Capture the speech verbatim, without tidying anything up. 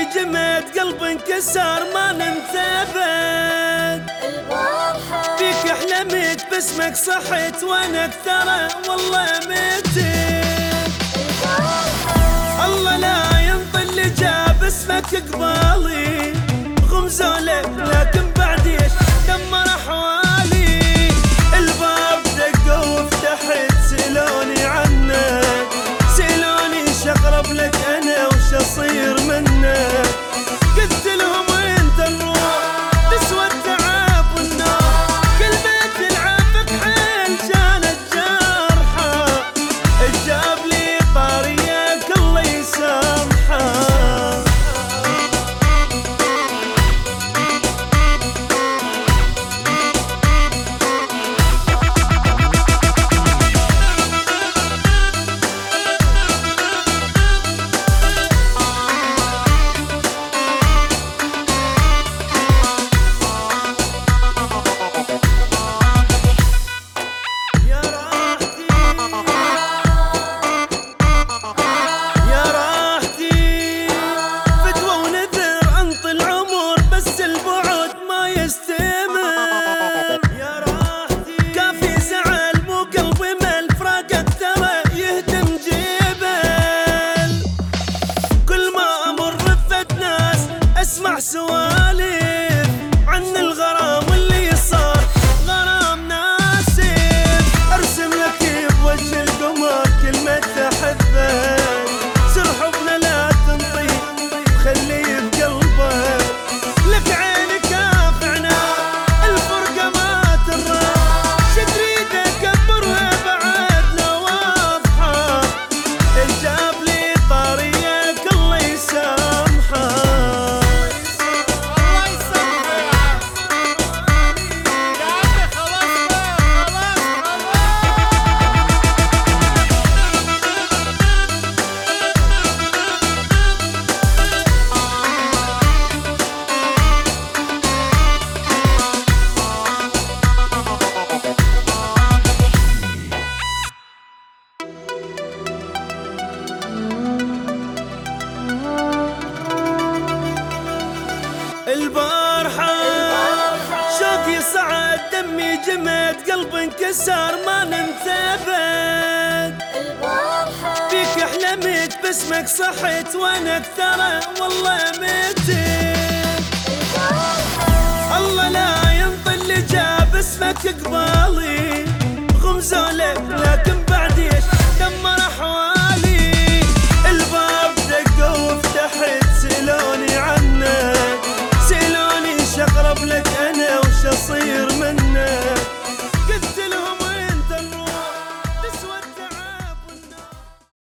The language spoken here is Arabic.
جمد قلب انكسر ما نمت ابد. البارحة فيك احلمت باسمك صحيت وانا اكثر والله متت. الله لا ينطي اللي جاب اسمك قبالي، غمزوا لك لكن بعد ايش دمر احوالي. الباب دقوا وفتحت سألوني عنك، سألوني شقرب لك انا وش اصير منك. قلت لهم انت الروح تسوى التعب والنار، كل بيت يلعبك حيل كانت جارحة. الجاب لي طاريك الله يسامحه. اسمع سوالف عن الغرام واللي صار غرام ناسف. ارسم لك بوجه القمر كلمة احبك، سر حبنا لا تنطي خليه بقلبك. لك عيني كافعنا الفرقة ما ترى، شتريد اكبرها بعد لو واضحة. الجاب لي طاريك الله يسامحه. البارحة شوقي صعد دمي جمد قلب انكسر ما نمت ابد. البارحة فيك احلمت باسمك صحيت وانا اكثر والله متت. الله لا ينطي اللي جاب اسمك قبالي، غمزوا لك لكن بعد ايش دمر احوالي. الباب دقوا وفتحت سألوني عنك، سألوني شقرب لك انا وش اصير منك.